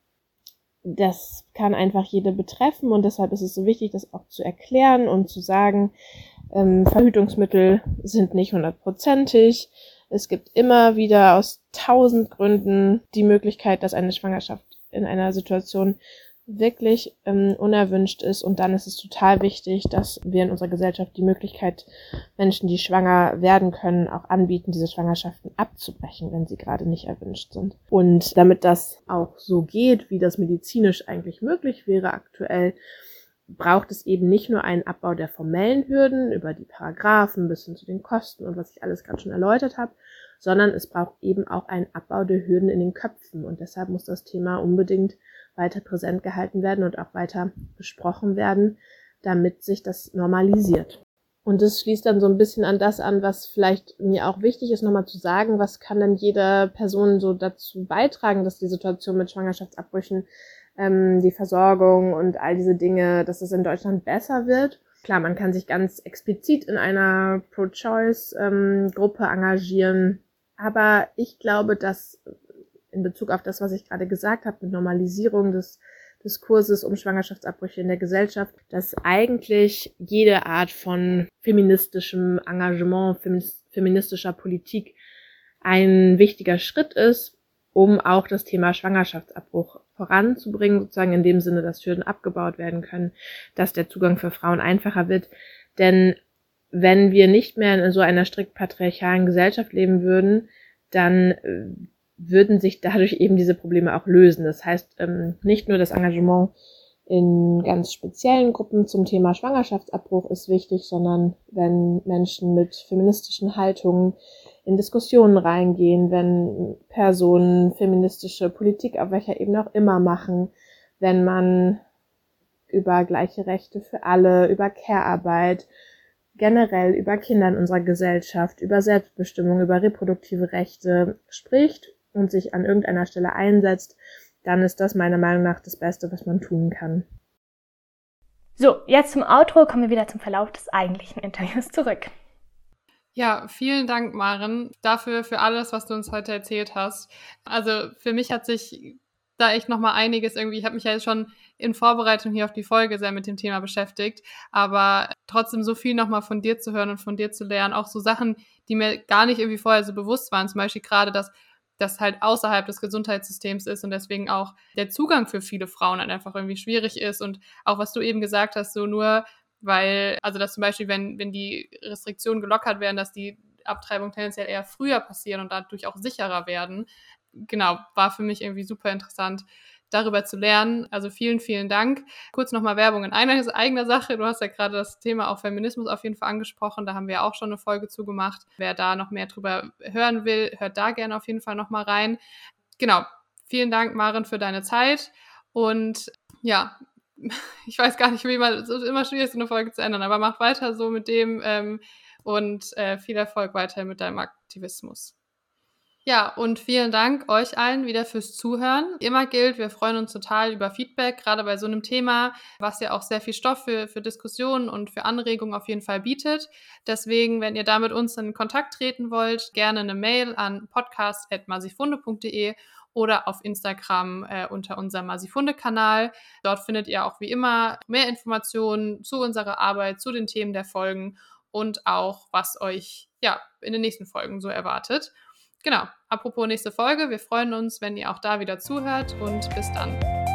das kann einfach jede betreffen und deshalb ist es so wichtig, das auch zu erklären und zu sagen, Verhütungsmittel sind nicht 100%. Es gibt immer wieder aus 1000 Gründen die Möglichkeit, dass eine Schwangerschaft in einer Situation wirklich unerwünscht ist. Und dann ist es total wichtig, dass wir in unserer Gesellschaft die Möglichkeit, Menschen, die schwanger werden können, auch anbieten, diese Schwangerschaften abzubrechen, wenn sie gerade nicht erwünscht sind. Und damit das auch so geht, wie das medizinisch eigentlich möglich wäre aktuell, braucht es eben nicht nur einen Abbau der formellen Hürden über die Paragraphen bis hin zu den Kosten und was ich alles gerade schon erläutert habe, sondern es braucht eben auch einen Abbau der Hürden in den Köpfen. Und deshalb muss das Thema unbedingt weiter präsent gehalten werden und auch weiter besprochen werden, damit sich das normalisiert. Und das schließt dann so ein bisschen an das an, was vielleicht mir auch wichtig ist, nochmal zu sagen, was kann denn jede Person so dazu beitragen, dass die Situation mit Schwangerschaftsabbrüchen, die Versorgung und all diese Dinge, dass es in Deutschland besser wird. Klar, man kann sich ganz explizit in einer Pro-Choice-Gruppe engagieren, aber ich glaube, dass in Bezug auf das, was ich gerade gesagt habe, mit Normalisierung des Diskurses um Schwangerschaftsabbrüche in der Gesellschaft, dass eigentlich jede Art von feministischem Engagement, feministischer Politik ein wichtiger Schritt ist, um auch das Thema Schwangerschaftsabbruch voranzubringen, sozusagen in dem Sinne, dass Hürden abgebaut werden können, dass der Zugang für Frauen einfacher wird. Denn wenn wir nicht mehr in so einer strikt patriarchalen Gesellschaft leben würden, dann würden sich dadurch eben diese Probleme auch lösen. Das heißt, nicht nur das Engagement in ganz speziellen Gruppen zum Thema Schwangerschaftsabbruch ist wichtig, sondern wenn Menschen mit feministischen Haltungen in Diskussionen reingehen, wenn Personen feministische Politik auf welcher Ebene auch immer machen, wenn man über gleiche Rechte für alle, über Care-Arbeit, generell über Kinder in unserer Gesellschaft, über Selbstbestimmung, über reproduktive Rechte spricht und sich an irgendeiner Stelle einsetzt, dann ist das meiner Meinung nach das Beste, was man tun kann. So, jetzt zum Outro, kommen wir wieder zum Verlauf des eigentlichen Interviews zurück. Ja, vielen Dank, Maren, dafür, für alles, was du uns heute erzählt hast. Also für mich hat sich da echt nochmal einiges irgendwie, ich habe mich ja jetzt schon in Vorbereitung hier auf die Folge sehr mit dem Thema beschäftigt, aber trotzdem so viel nochmal von dir zu hören und von dir zu lernen, auch so Sachen, die mir gar nicht irgendwie vorher so bewusst waren, zum Beispiel gerade, dass das halt außerhalb des Gesundheitssystems ist und deswegen auch der Zugang für viele Frauen halt einfach irgendwie schwierig ist und auch was du eben gesagt hast, so nur weil, also dass zum Beispiel, wenn die Restriktionen gelockert werden, dass die Abtreibungen tendenziell eher früher passieren und dadurch auch sicherer werden. Genau, war für mich irgendwie super interessant, darüber zu lernen. Also vielen, vielen Dank. Kurz nochmal Werbung in eigener Sache. Du hast ja gerade das Thema auch Feminismus auf jeden Fall angesprochen. Da haben wir auch schon eine Folge zu gemacht. Wer da noch mehr drüber hören will, hört da gerne auf jeden Fall nochmal rein. Genau, vielen Dank, Maren, für deine Zeit. Und ja, ich weiß gar nicht, es ist immer schwierig, so eine Folge zu ändern, aber mach weiter so mit dem und viel Erfolg weiter mit deinem Aktivismus. Ja, und vielen Dank euch allen wieder fürs Zuhören. Immer gilt, wir freuen uns total über Feedback, gerade bei so einem Thema, was ja auch sehr viel Stoff für Diskussionen und für Anregungen auf jeden Fall bietet. Deswegen, wenn ihr da mit uns in Kontakt treten wollt, gerne eine Mail an podcast@masifunde.de oder auf Instagram unter unserem Masifunde-Kanal. Dort findet ihr auch wie immer mehr Informationen zu unserer Arbeit, zu den Themen der Folgen und auch, was euch ja in den nächsten Folgen so erwartet. Genau, apropos nächste Folge, wir freuen uns, wenn ihr auch da wieder zuhört und bis dann.